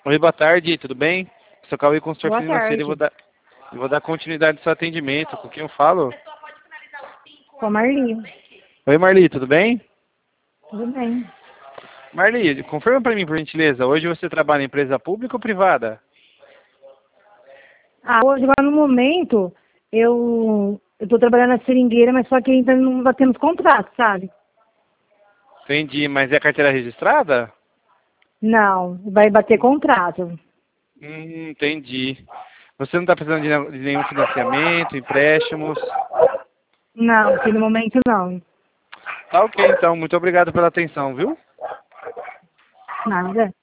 Oi, boa tarde, tudo bem? Sou Cauê, consultor Boa financeiro, tarde. eu vou dar continuidade ao seu atendimento. Com quem eu falo? Com a Marli. Oi, Marli, tudo bem? Tudo bem. Marli, confirma para mim, por gentileza, hoje você trabalha em empresa pública ou privada? Hoje, agora no momento, eu tô trabalhando na seringueira, mas só que ainda não batemos contrato, sabe? Entendi, mas é carteira registrada? Não, vai bater contrato. Entendi. Você não está precisando de nenhum financiamento, empréstimos? Não, aqui no momento não. Tá ok, então. Muito obrigado pela atenção, viu? Nada.